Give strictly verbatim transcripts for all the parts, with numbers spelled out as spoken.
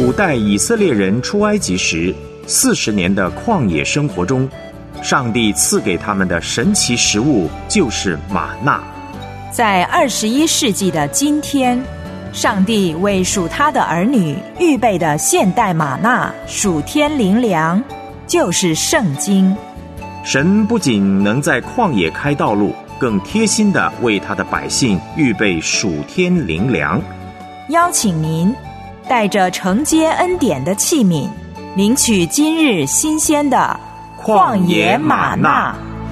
古代以色列人出埃及时四十年的旷野生活中，上帝赐给他们的神奇食物就是玛纳。 在二十一世纪的今天，上帝为属他的儿女预备的现代玛纳属天灵粮，就是圣经。 神不仅能在旷野开道路，更贴心地为他的百姓预备属天灵粮。 邀请您带着承接恩典的器皿，领取今日新鲜的旷野玛纳。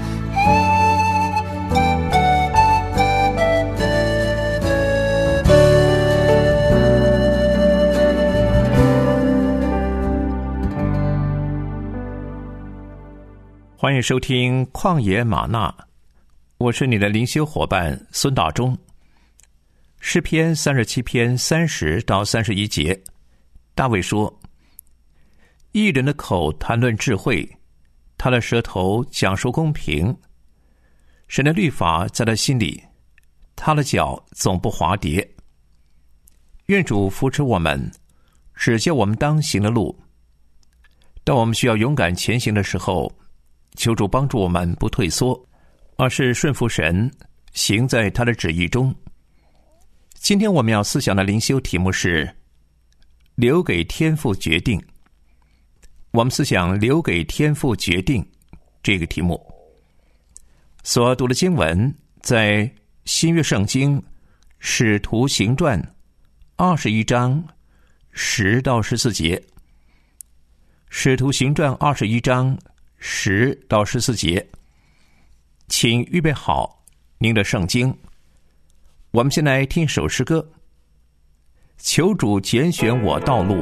欢迎收听旷野玛纳，我是你的灵修伙伴孙大中。诗篇三十七篇三十到三十一节，大卫说：义人的口谈论智慧，他的舌头讲述公平。神的律法在他心里，他的脚总不滑跌。愿主扶持我们，指教我们当行的路。当我们需要勇敢前行的时候，求主帮助我们不退缩，而是顺服神，行在他的旨意中。今天我们要思想的灵修题目是留给天父决定。我们思想留给天父决定这个题目。所读的经文在新约圣经使徒行传二十一章十到十四节。使徒行传二十一章十到十四节，请预备好您的圣经。我们先来听一首诗歌，求主拣选我道路。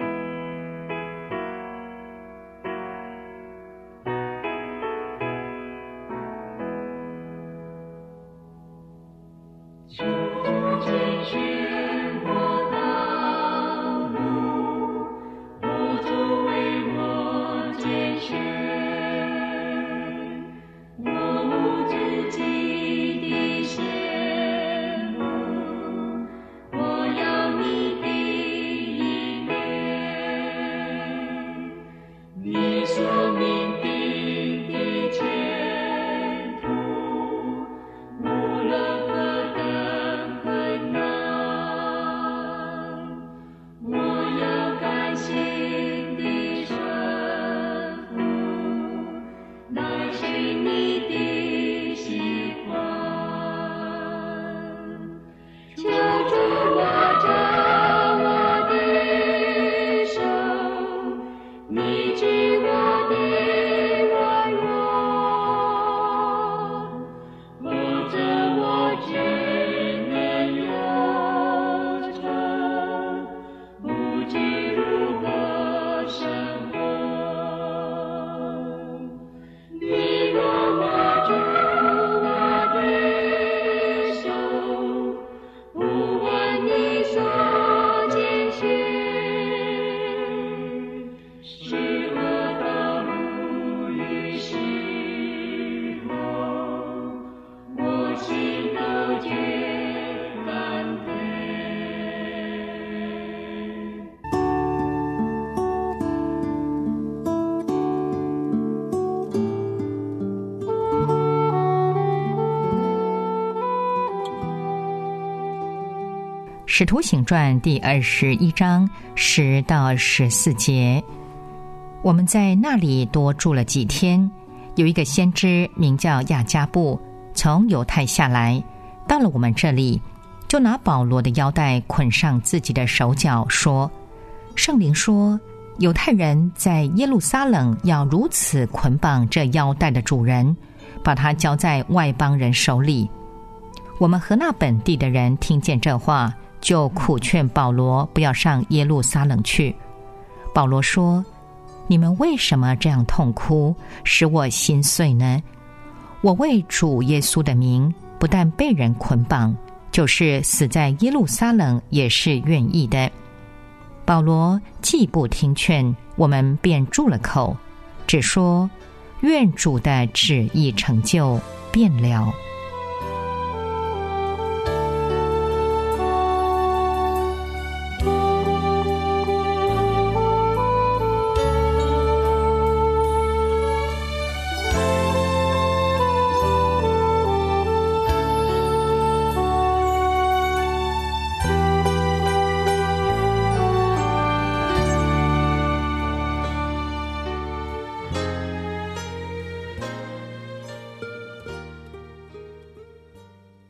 使徒行传第二十一章十到十四节，我们在那里多住了几天。有一个先知名叫亚加布，从犹太下来，到了我们这里，就拿保罗的腰带捆上自己的手脚，说：圣灵说，犹太人在耶路撒冷要如此捆绑这腰带的主人，把他交在外邦人手里。我们和那本地的人听见这话，就苦劝保罗不要上耶路撒冷去。保罗说：你们为什么这样痛哭，使我心碎呢？我为主耶稣的名，不但被人捆绑，就是死在耶路撒冷也是愿意的。保罗既不听劝，我们便住了口，只说：愿主的旨意成就，便了。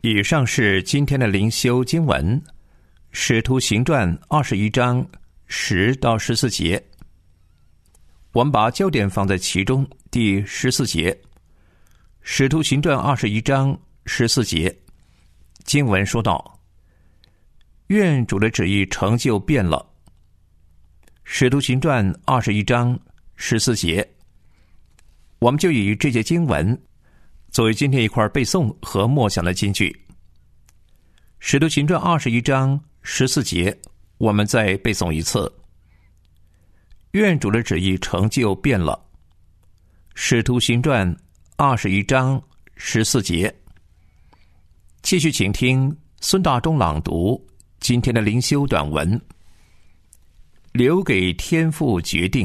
以上是今天的灵修经文，《使徒行传》二十一章十到十四节。我们把焦点放在其中第十四节，《使徒行传》二十一章十四节，经文说道：愿主的旨意成就变了。使徒行传二十一章十四节，我们就以这节经文作为今天一块背诵和默想的金句。使徒行传二十一章十四节，我们再背诵一次：愿主的旨意成就变了。使徒行传二十一章十四节。继续请听孙大中朗读今天的灵修短文，留给天父决定。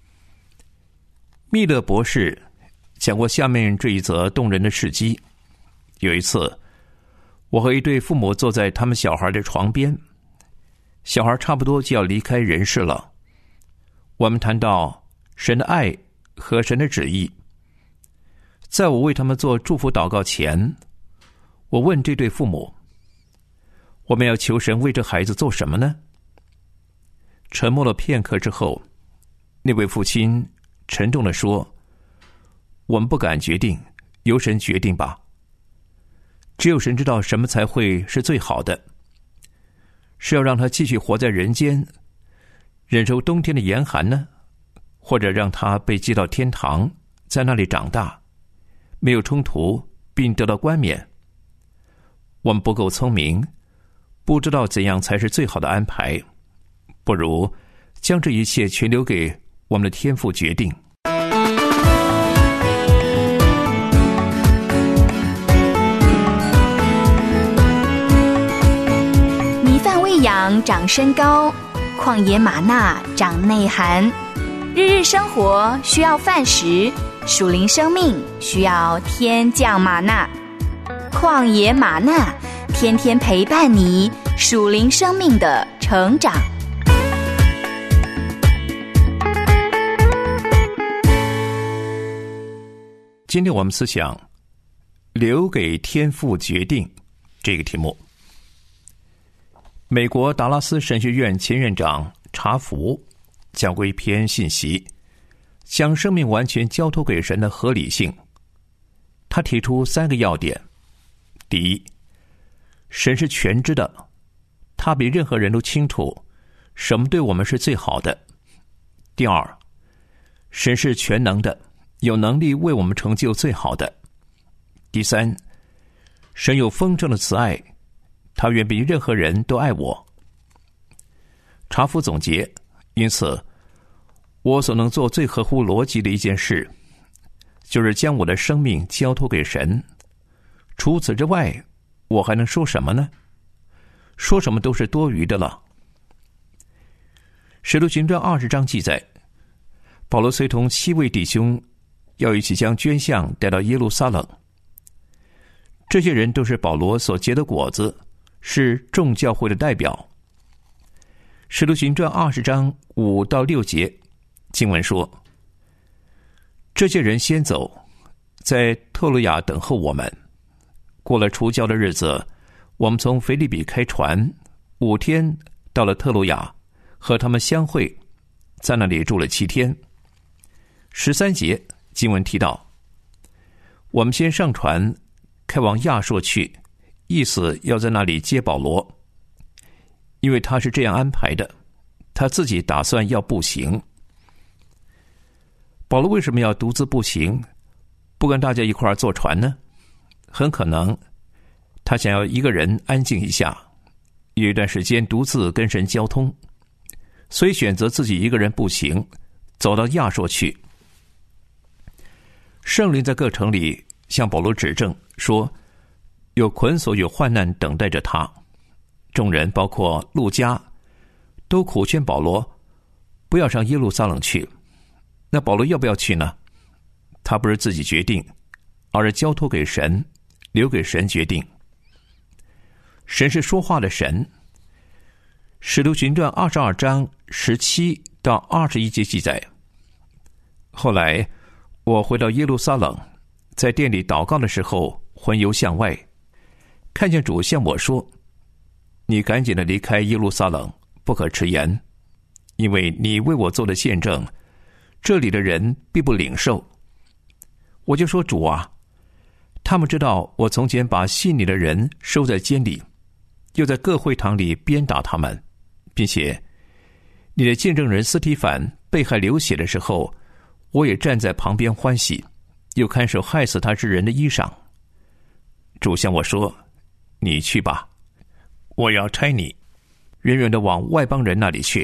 密勒博士讲过下面这一则动人的事迹。有一次，我和一对父母坐在他们小孩的床边，小孩差不多就要离开人世了。我们谈到神的爱和神的旨意。在我为他们做祝福祷告前，我问这对父母：我们要求神为这孩子做什么呢？沉默了片刻之后，那位父亲沉重地说：我们不敢决定，由神决定吧。只有神知道什么才会是最好的，是要让他继续活在人间，忍受冬天的严寒呢，或者让他被接到天堂，在那里长大，没有冲突，并得到冠冕。我们不够聪明，不知道怎样才是最好的安排，不如将这一切全留给我们的天父决定。 米饭喂养长身高，旷野玛纳长内涵。日日生活需要饭食，属灵生命需要天降玛纳。旷野玛纳天天陪伴你属灵生命的成长。 今天我们思想留给天父决定这个题目。美国达拉斯神学院前院长查福讲过一篇信息，将生命完全交托给神的合理性。他提出三个要点：第一，神是全知的，他比任何人都清楚什么对我们是最好的。第二，神是全能的，有能力为我们成就最好的。第三，神有丰盛的慈爱，他远比任何人都爱我。查福总结，因此我所能做最合乎逻辑的一件事，就是将我的生命交托给神。除此之外，我还能说什么呢？说什么都是多余的了。使徒行传二十章记载，保罗随同七位弟兄要一起将捐项带到耶路撒冷。这些人都是保罗所结的果子，是众教会的代表。使徒行传二十章五到六节，经文说：这些人先走，在特罗亚等候我们。过了除酵的日子，我们从腓立比开船，五天到了特罗亚，和他们相会，在那里住了七天。十三节经文提到，我们先上船开往亚朔去，意思要在那里接保罗，因为他是这样安排的，他自己打算要步行。保罗为什么要独自步行，不跟大家一块儿坐船呢？很可能他想要一个人安静一下，有一段时间独自跟神交通，所以选择自己一个人步行走到亚朔去。圣灵在各城里向保罗指证说，有捆锁有患难等待着他。众人包括路加都苦劝保罗不要上耶路撒冷去。那保罗要不要去呢？他不是自己决定，而是交托给神，留给神决定。神是说话的神。使徒行传二十二章十七到二十一节记载，后来我回到耶路撒冷，在店里祷告的时候，魂游向外， 看见主向我说，你赶紧的离开耶路撒冷，不可迟延，因为你为我做的见证，这里的人必不领受。我就说，主啊，他们知道我从前把信你的人收在监里，又在各会堂里鞭打他们，并且你的见证人司提反被害流血的时候，我也站在旁边欢喜，又看守害死他之人的衣裳。主向我说，你去吧，我要差你远远的往外邦人那里去。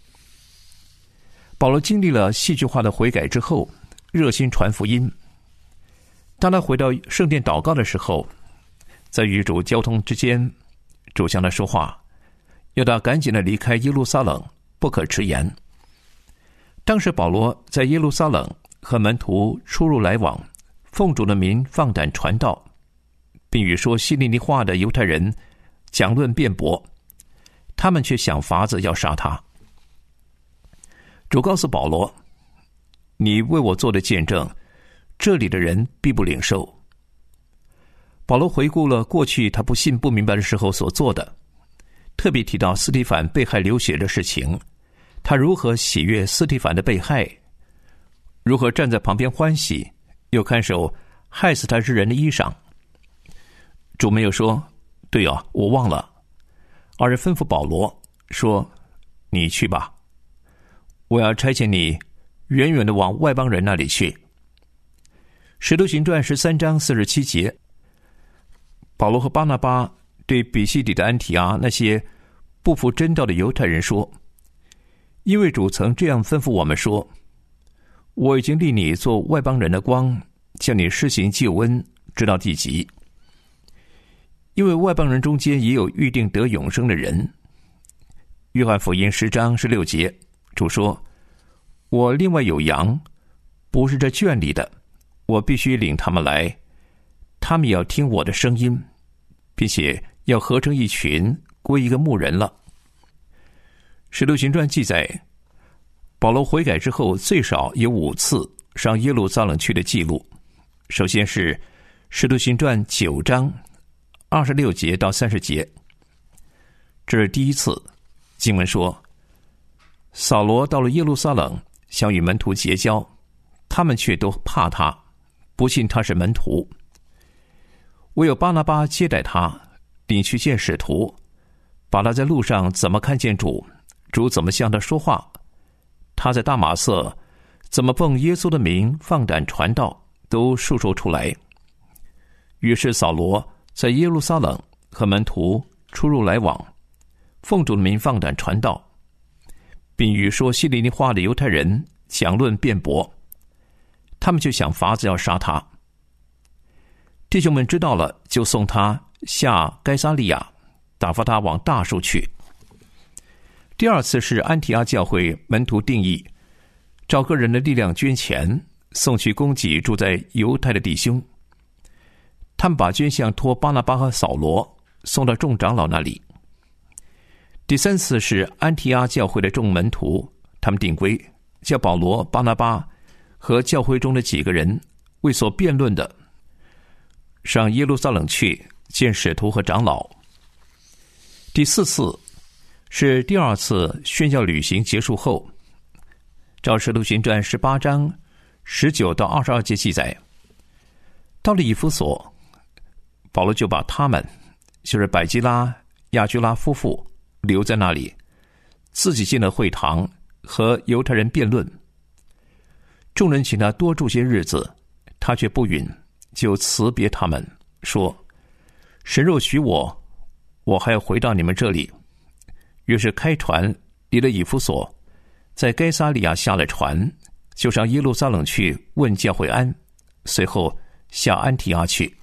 保罗经历了戏剧化的悔改之后，热心传福音。当他回到圣殿祷告的时候，在与主交通之间，主向他说话，要他赶紧的离开耶路撒冷，不可迟延。当时保罗在耶路撒冷和门徒出入来往，奉主的名放胆传道，并与说希利尼话的犹太人讲论辩驳，他们却想法子要杀他。主告诉保罗，你为我做的见证，这里的人必不领受。保罗回顾了过去他不信不明白的时候所做的，特别提到司提反被害流血的事情，他如何喜悦司提反的被害，如何站在旁边欢喜，又看守害死他之人的衣裳。主没有说，对啊，我忘了，而是吩咐保罗说，你去吧，我要差遣你远远的往外邦人那里去。使徒行传十三章四十七节，保罗和巴拿巴对比西底的安提阿那些不服真道的犹太人说，因为主曾这样吩咐我们说，我已经立你做外邦人的光，向你施行救恩，直到地极。因为外邦人中间也有预定得永生的人。约翰福音十章十六节，主说，我另外有羊，不是这圈里的，我必须领他们来，他们也要听我的声音，并且要合成一群，归一个牧人了。使徒行传记载，保罗悔改之后最少有五次上耶路撒冷去的记录。首先是使徒行传九章二十六节到三十节，这是第一次。经文说，扫罗到了耶路撒冷，想与门徒结交，他们却都怕他，不信他是门徒。唯有巴拿巴接待他，领去见使徒，把他在路上怎么看见主，主怎么向他说话，他在大马色怎么奉耶稣的名放胆传道，都述说出来。于是扫罗在耶路撒冷和门徒出入来往，奉主的名放胆传道，并与说希利尼话的犹太人讲论辩驳，他们就想法子要杀他。弟兄们知道了，就送他下该撒利亚，打发他往大数去。第二次是安提阿教会门徒定义，照个人的力量捐钱，送去供给住在犹太的弟兄。他们把捐项托巴拿巴和扫罗送到众长老那里。第三次是安提阿教会的众门徒，他们定规，叫保罗、巴拿巴和教会中的几个人为所辩论的，上耶路撒冷去见使徒和长老。第四次是第二次宣教旅行结束后，照使徒行传十八章十九到二十二节记载，到了以弗所，保罗就把他们，就是百基拉、亚居拉夫妇留在那里，自己进了会堂和犹太人辩论。众人请他多住些日子，他却不允，就辞别他们，说，神若许我，我还要回到你们这里。于是开船离了以弗所，在该撒利亚下了船，就上耶路撒冷去问教会安，随后下安提阿去。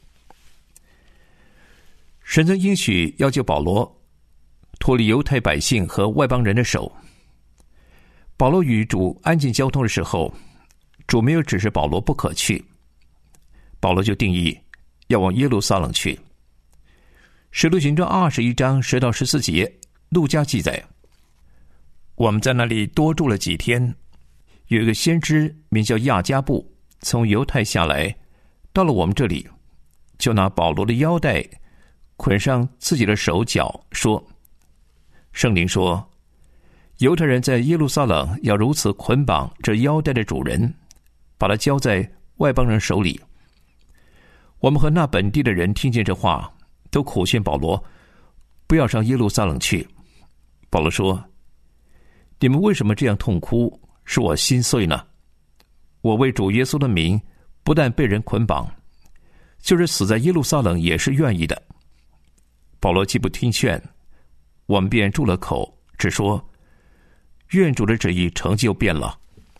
神曾应许要救保罗脱离犹太百姓和外邦人的手。保罗与主安静交通的时候，主没有指示保罗不可去，保罗就定义要往耶路撒冷去。使徒行传二十一章十到十四节，路加记载，我们在那里多住了几天，有一个先知名叫亚加布，从犹太下来，到了我们这里，就拿保罗的腰带捆上自己的手脚，说：圣灵说，犹太人在耶路撒冷要如此捆绑这腰带的主人，把他交在外邦人手里。我们和那本地的人听见这话，都苦劝保罗不要上耶路撒冷去。保罗说：你们为什么这样痛哭，使我心碎呢？我为主耶稣的名，不但被人捆绑，就是死在耶路撒冷也是愿意的。保罗既不听劝，我们便住了口，只说愿主的旨意成就便了。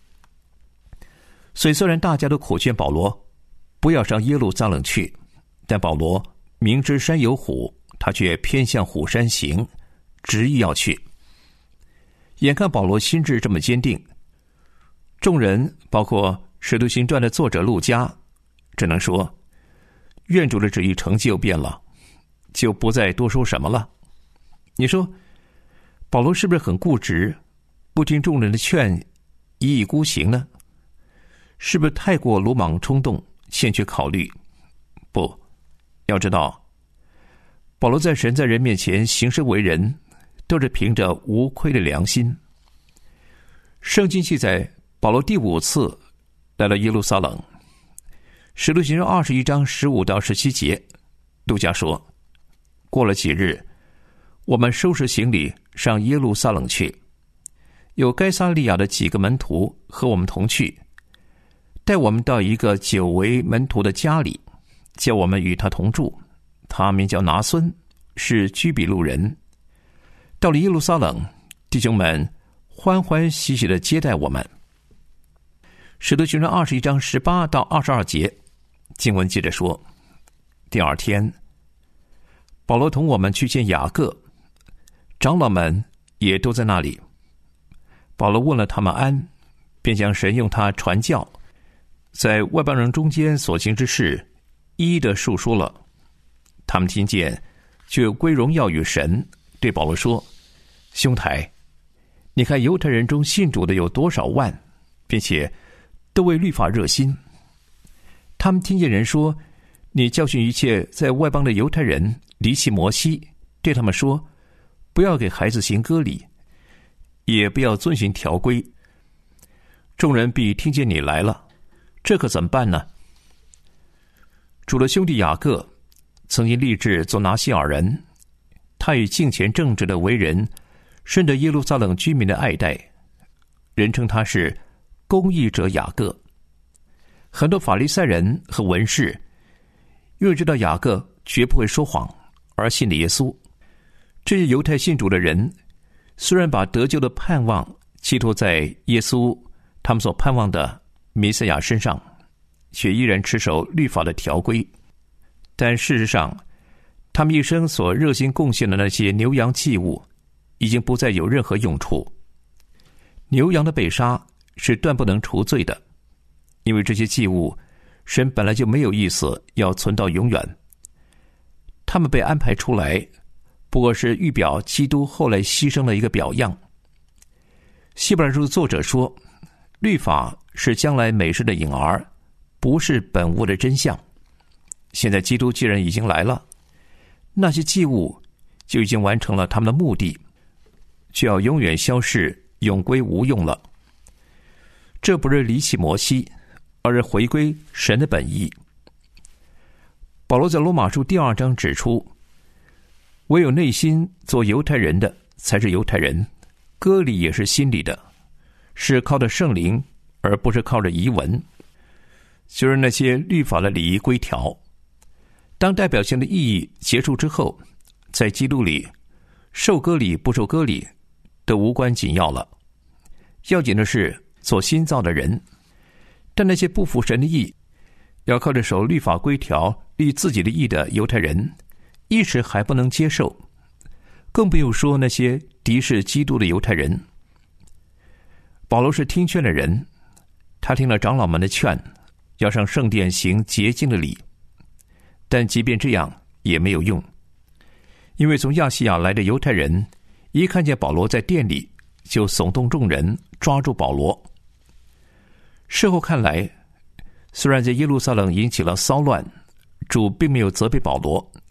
所以虽然大家都苦劝保罗不要上耶路撒冷去，但保罗明知山有虎，他却偏向虎山行，执意要去。眼看保罗心志这么坚定，众人包括《使徒行传》的作者路加，只能说愿主的旨意成就便了，就不再多说什么了。你说保罗是不是很固执，不听众人的劝，一意孤行呢？是不是太过鲁莽冲动，欠缺考虑？不，要知道保罗在神在人面前行事为人，都是凭着无愧的良心。圣经记载保罗第五次来到耶路撒冷，使徒行传二十一章十五到十七节，路加说：过了几日，我们收拾行李上耶路撒冷去，有该撒利亚的几个门徒和我们同去，带我们到一个久为门徒的家里，叫我们与他同住。他名叫拿孙，是居比路人。到了耶路撒冷，弟兄们欢欢喜喜地接待我们。使徒行传二十一章十八到二十二节，经文接着说：第二天，保罗同我们去见雅各，长老们也都在那里。保罗问了他们安，便将神用他传教在外邦人中间所行之事一一的述说了。他们听见，就归荣耀与神，对保罗说：兄台，你看犹太人中信主的有多少万，并且都为律法热心。他们听见人说，你教训一切在外邦的犹太人离弃摩西，对他们说，不要给孩子行割礼，也不要遵循条规。众人必听见你来了，这可怎么办呢？主的兄弟雅各曾经立志做拿西尔人，他以敬虔正直的为人，深得耶路撒冷居民的爱戴，人称他是公义者雅各。很多法利赛人和文士因为知道雅各绝不会说谎，而信了耶稣。这些犹太信主的人虽然把得救的盼望寄托在耶稣他们所盼望的弥赛亚身上，却依然持守律法的条规。但事实上，他们一生所热心贡献的那些牛羊祭物已经不再有任何用处。牛羊的被杀是断不能除罪的，因为这些祭物神本来就没有意思要存到永远。他们被安排出来，不过是预表基督后来牺牲的一个表样。希伯来书作者说，律法是将来美事的影儿，不是本物的真相。现在基督既然已经来了，那些祭物就已经完成了他们的目的，就要永远消逝，永归无用了。这不是离弃摩西，而是回归神的本意。保罗在罗马书第二章指出，唯有内心做犹太人的才是犹太人，割礼也是心里的，是靠着圣灵，而不是靠着仪文，就是那些律法的礼仪规条。当代表性的意义结束之后，在基督里，受割礼不受割礼都无关紧要了。要紧的是做新造的人。但那些不服神的义，要靠着守律法规条立自己的义的犹太人，一时还不能接受，更不用说那些敌视基督的犹太人。保罗是听劝的人，他听了长老们的劝，要上圣殿行洁净的礼。但即便这样也没有用，因为从亚细亚来的犹太人一看见保罗在殿里，就耸动众人抓住保罗。事后看来，虽然在耶路撒冷引起了骚乱，主并没有责备保罗，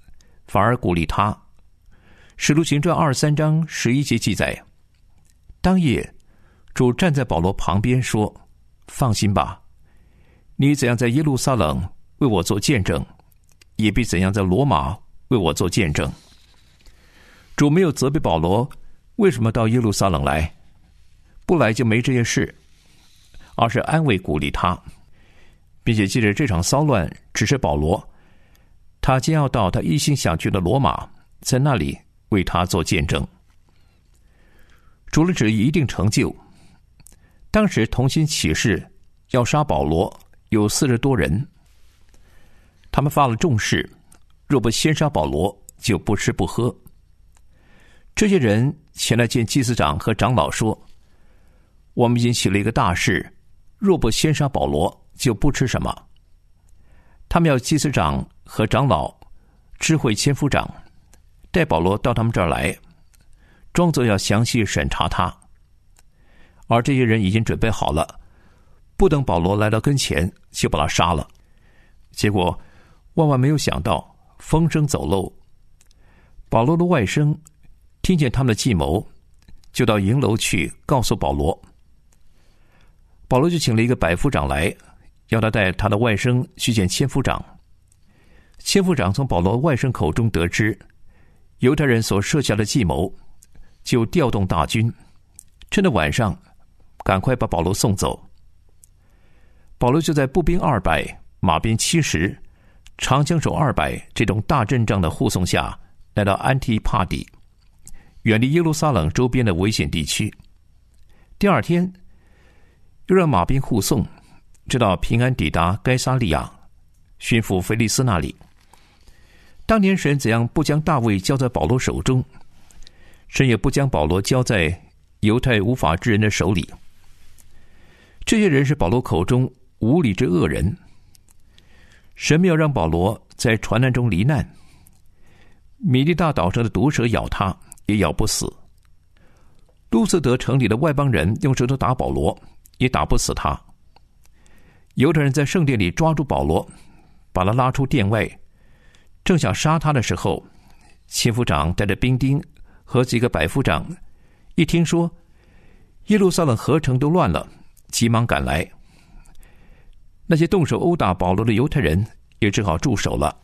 反而鼓励他。使徒行传二十三章十一节记载，当夜主站在保罗旁边说，放心吧，你怎样在耶路撒冷为我做见证，也必怎样在罗马为我做见证。主没有责备保罗为什么到耶路撒冷来，不来就没这些事，而是安慰鼓励他，并且借着这场骚乱指示保罗，他将要到他一心想去的罗马，在那里为他做见证。主的旨意一定成就。当时同心起誓要杀保罗有四十多人，他们发了重誓，若不先杀保罗，就不吃不喝。这些人前来见祭司长和长老说，我们已经起了一个大事，若不先杀保罗，就不吃什么。他们要祭司长和长老知会千夫长，带保罗到他们这儿来，装作要详细审查他。而这些人已经准备好了，不等保罗来到跟前，就把他杀了。结果万万没有想到，风声走漏，保罗的外甥听见他们的计谋，就到营楼去告诉保罗。保罗就请了一个百夫长来，要他带他的外甥去见千夫长。千夫长从保罗外甥口中得知犹太人所设下的计谋，就调动大军，趁着晚上赶快把保罗送走。保罗就在步兵二百、马兵七十、长枪手二百这种大阵仗的护送下，来到安提帕底，远离耶路撒冷周边的危险地区。第二天又让马兵护送，直到平安抵达该撒利亚，巡抚腓力斯那里。当年神怎样不将大卫交在保罗手中，神也不将保罗交在犹太无法之人的手里。这些人是保罗口中无理之恶人，神没有让保罗在船难中罹难，米利大岛上的毒蛇咬他，也咬不死。路斯德城里的外邦人用石头打保罗，也打不死他。犹太人在圣殿里抓住保罗，把他拉出殿外，正想杀他的时候，千夫长带着兵丁和几个百夫长一听说耶路撒冷合城都乱了，急忙赶来。那些动手殴打保罗的犹太人也只好住手了。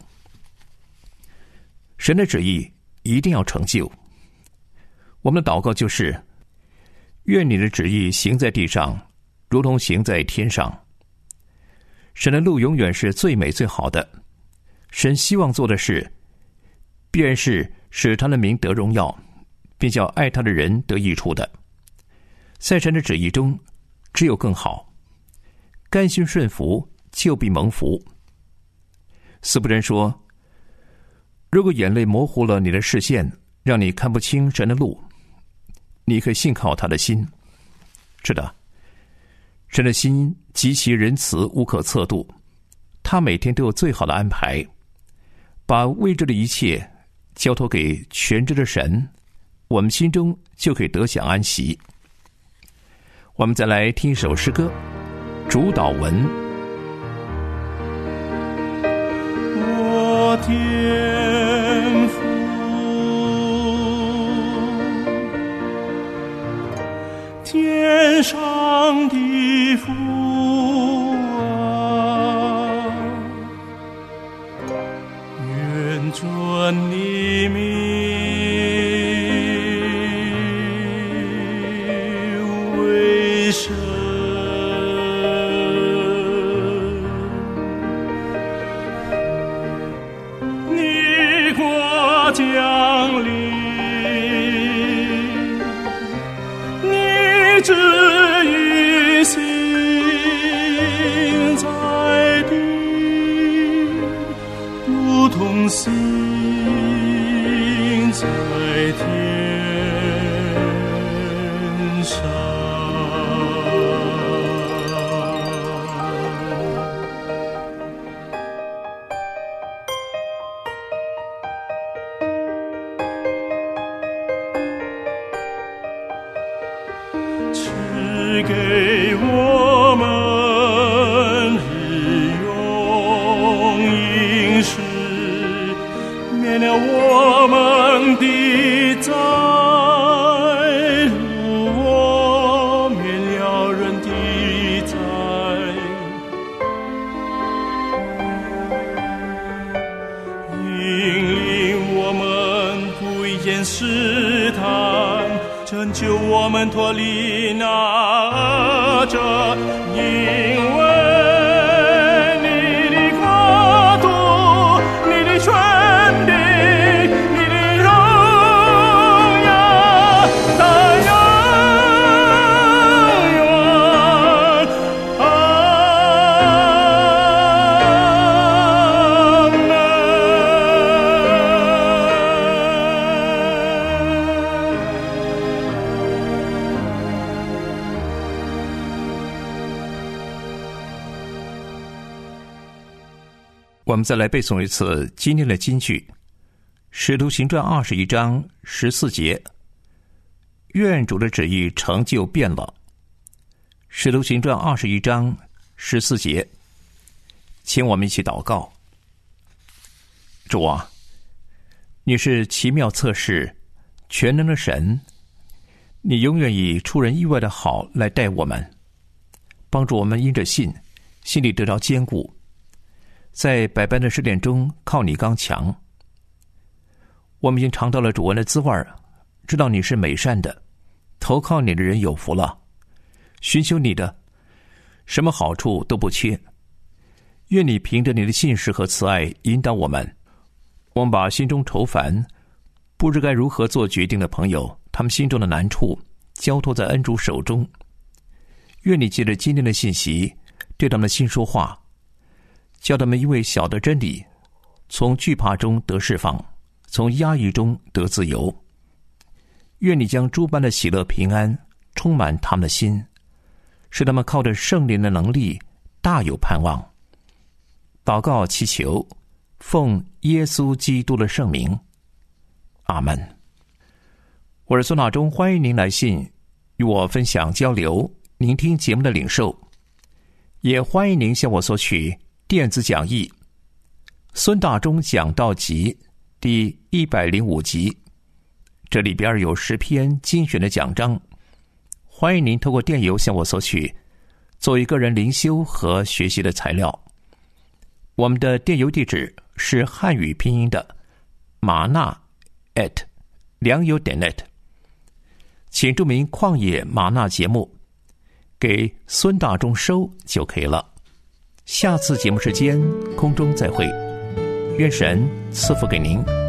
神的旨意一定要成就。我们的祷告就是，愿你的旨意行在地上，如同行在天上。神的路永远是最美最好的，神希望做的事必然是使他的名得荣耀，并叫爱他的人得益处的。在神的旨意中只有更好，甘心顺服就必蒙福。司布真说，如果眼泪模糊了你的视线，让你看不清神的路，你可以信靠他的心。是的，神的心极其仁慈，无可测度，他每天都有最好的安排，把未知的一切交托给全知的神，我们心中就可以得享安息。我们再来听一首诗歌，主祷文。 我天父，天上的父啊，愿尊你名为圣，你国降临，你旨意行在地，如同行在天上。赐给我们日用饮食，免了我们的灾，如我免了人的灾。引领我们不言试探，拯救我们脱离那恶者，因为我们再来背诵一次今天的金句，《使徒行传》二十一章十四节，愿主的旨意成就变了。《使徒行传》二十一章十四节，请我们一起祷告。主啊，你是奇妙测试全能的神，你永远以出人意外的好来待我们，帮助我们因着信，心里得到坚固，在百般的试炼中靠你刚强。我们已经尝到了主恩的滋味，知道你是美善的，投靠你的人有福了，寻求你的什么好处都不缺。愿你凭着你的信实和慈爱引导我们。我们把心中愁烦不知该如何做决定的朋友，他们心中的难处交托在恩主手中。愿你借着今天的信息对他们的心说话，叫他们因为晓得真理，从惧怕中得释放，从压抑中得自由。愿你将诸般的喜乐平安充满他们的心，使他们靠着圣灵的能力大有盼望。祷告祈求，奉耶稣基督的圣名，阿们。我是孙大中，欢迎您来信与我分享交流聆听节目的领受，也欢迎您向我索取电子讲义孙大中讲道集第一百零五集，这里边有十篇精选的讲章，欢迎您透过电邮向我索取，作为个人灵修和学习的材料。我们的电邮地址是汉语拼音的玛纳 at 良友点 net， 请注明旷野玛纳节目，给孙大中收就可以了。下次节目时间空中再会，愿神赐福给您。